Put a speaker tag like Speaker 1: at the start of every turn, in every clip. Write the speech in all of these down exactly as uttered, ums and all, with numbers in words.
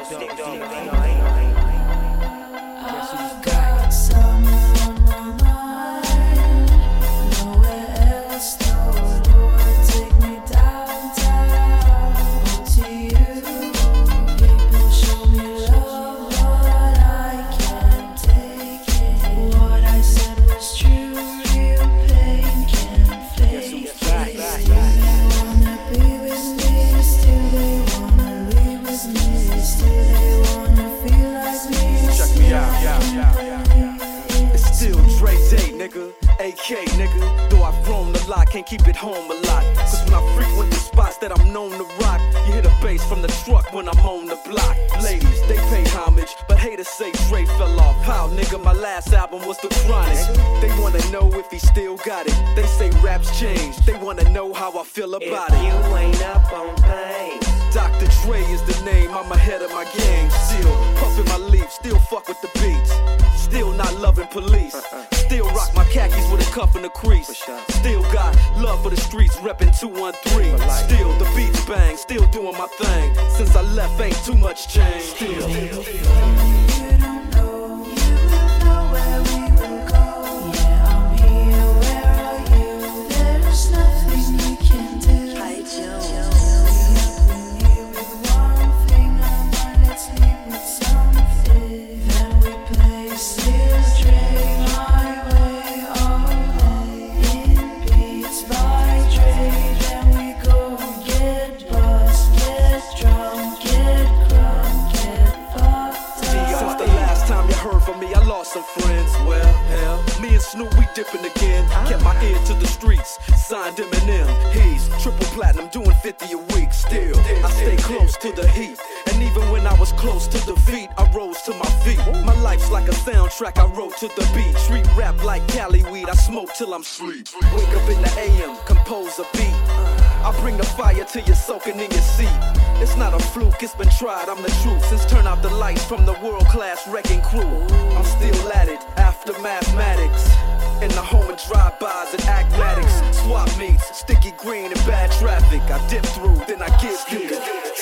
Speaker 1: I've got summer on my mind. Nowhere else, though. Lord, take me downtown. Oh, to you. People show me love, but I can't take it. What I said was true. Real pain can't fake it. Still they wanna be with me. Still they wanna leave with me. Still they wanna feel like me.
Speaker 2: Check me out, yeah, yeah. It's still Dre Day, nigga, A K, nigga. Though I've grown a lot, can't keep it home a lot. Cause when I frequent the spots that I'm known to rock, you hear the bass from the truck when I'm on the block. Ladies, they pay homage, but haters say Dre fell off. How, nigga, my last album was The Chronic. They wanna know if he still got it. They say raps changed, they wanna know how I feel about
Speaker 3: if
Speaker 2: it.
Speaker 3: You ain't up on pain.
Speaker 2: Doctor Dre is the name, I'm ahead of my game. Still puffin' my leaf, still fuck with the beats. Still not loving police. Still rock my khakis with a cuff and a crease. Still got love for the streets, reppin' two one three. Still the beats bang, still doing my thing. Since I left, ain't too much change. Still.
Speaker 1: You don't know, you will know where we will go. Yeah, I'm here, where are you? There's nothing you can do.
Speaker 2: Some friends, well, hell, me and Snoop, we dipping again. Kept my ear to the streets, signed Eminem. He's triple platinum, doing fifty a week. Still, I stay close to the heat. And even when I was close to defeat, I rose to my feet. My life's like a soundtrack I wrote to the beat. Street rap like Cali weed, I smoke till I'm sleep. Wake up in the A M, compose a beat. I bring the fire till you're soaking in your seat. It's not a fluke, it's been tried, I'm the truth. Since turn out the lights from the world-class wrecking crew, I'm still at it, after mathematics. In the home of drive-bys and acmatics. Swap meets, sticky green and bad traffic. I dip through, then I get through.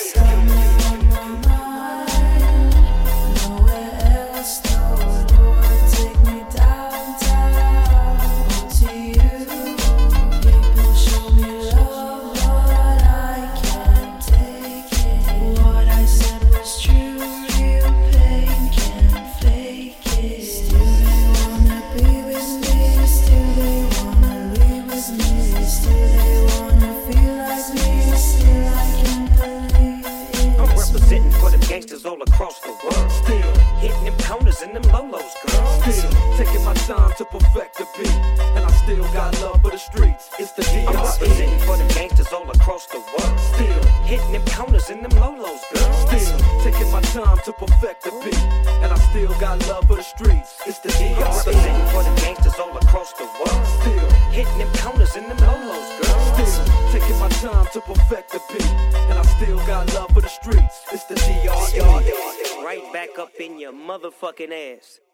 Speaker 3: All across the world. Still hitting them corners and them lolos, girl.
Speaker 2: Still taking my time to perfect the beat. And I still got love for the streets. It's the D R E.
Speaker 3: I'm representing for them gangsters all across the world. Still hitting them corners and them lolos, girl.
Speaker 2: Still taking my time to perfect the beat. And I still got love for the streets. It's the D R E.
Speaker 3: I'm representing for them gangsters all across the world.
Speaker 2: Still
Speaker 3: hitting them corners and them lolos, girl.
Speaker 2: Still taking my time to perfect the beat. And I still got love for the streets. It's the D R E.
Speaker 3: Right back up in your motherfucking ass.